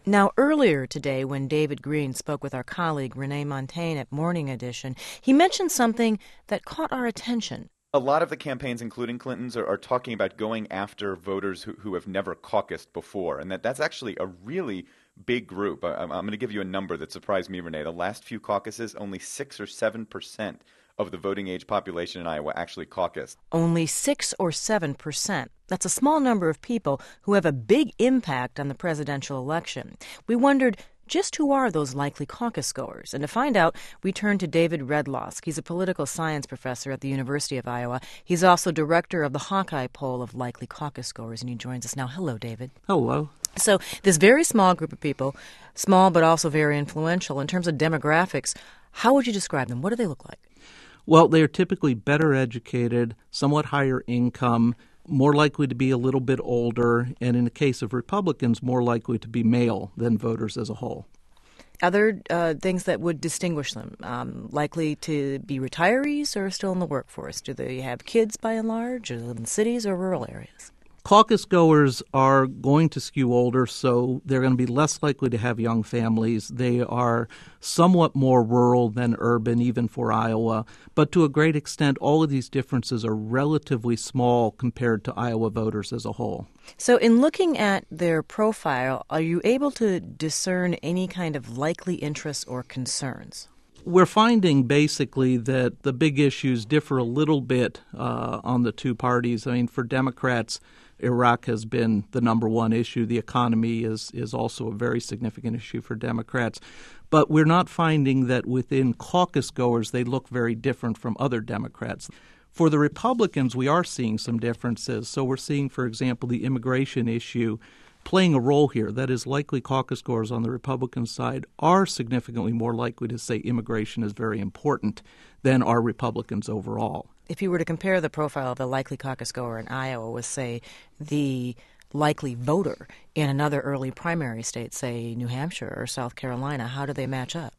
Now, earlier today, when David Green spoke with our colleague Renee Montagne at Morning Edition, he mentioned something that caught our attention. A lot of the campaigns, including Clinton's, are talking about going after voters who have never caucused before, and that's actually a really big group. I'm going to give you a number that surprised me, Renee. The last few caucuses, only 6 or 7% of the voting age population in Iowa actually caucused. Only 6 or 7%. That's a small number of people who have a big impact on the presidential election. We wondered, just who are those likely caucus goers? And to find out, we turned to David Redlosk. He's a political science professor at the University of Iowa. He's also director of the Hawkeye poll of likely caucus goers, and he joins us now. Hello, David. Hello. So this very small group of people, small but also very influential, in terms of demographics, how would you describe them? What do they look like? Well, they are typically better educated, somewhat higher income, more likely to be a little bit older, and in the case of Republicans, more likely to be male than voters as a whole. Other things that would distinguish them, likely to be retirees or still in the workforce? Do they have kids by and large, or live in cities or rural areas? Caucus goers are going to skew older, so they're going to be less likely to have young families. They are somewhat more rural than urban, even for Iowa. But to a great extent, all of these differences are relatively small compared to Iowa voters as a whole. So in looking at their profile, are you able to discern any kind of likely interests or concerns? We're finding basically that the big issues differ a little bit on the two parties. I mean, for Democrats, Iraq has been the number one issue. The economy is also a very significant issue for Democrats. But we're not finding that within caucus goers they look very different from other Democrats. For the Republicans, we are seeing some differences. So we're seeing, for example, the immigration issue playing a role here. That is, likely caucus goers on the Republican side are significantly more likely to say immigration is very important than are Republicans overall. If you were to compare the profile of a likely caucus goer in Iowa with, say, the likely voter in another early primary state, say New Hampshire or South Carolina, how do they match up?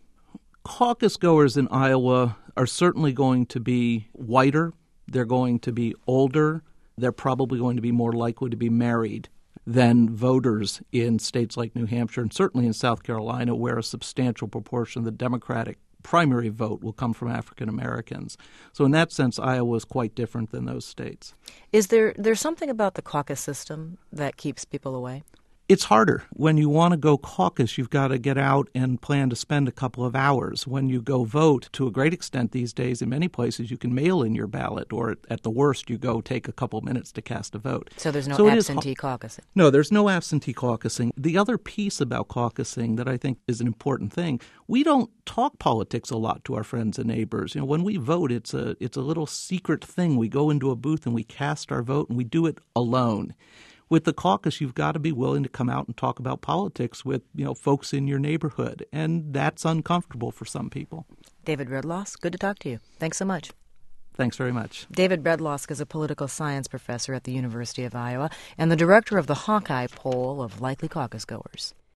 Caucus goers in Iowa are certainly going to be whiter. They're going to be older. They're probably going to be more likely to be married than voters in states like New Hampshire and certainly in South Carolina, where a substantial proportion of the Democratic primary vote will come from African Americans. So in that sense, Iowa is quite different than those states. Is there's something about the caucus system that keeps people away? It's harder. When you want to go caucus, you've got to get out and plan to spend a couple of hours. When you go vote, to a great extent these days, in many places, you can mail in your ballot, or at the worst, you go take a couple of minutes to cast a vote. So there's no absentee caucusing? No, there's no absentee caucusing. The other piece about caucusing that I think is an important thing, we don't talk politics a lot to our friends and neighbors. You know, when we vote, it's a little secret thing. We go into a booth and we cast our vote, and we do it alone. With the caucus, you've got to be willing to come out and talk about politics with, folks in your neighborhood, and that's uncomfortable for some people. David Redlosk, good to talk to you. Thanks so much. Thanks very much. David Redlosk is a political science professor at the University of Iowa and the director of the Hawkeye poll of likely caucus goers.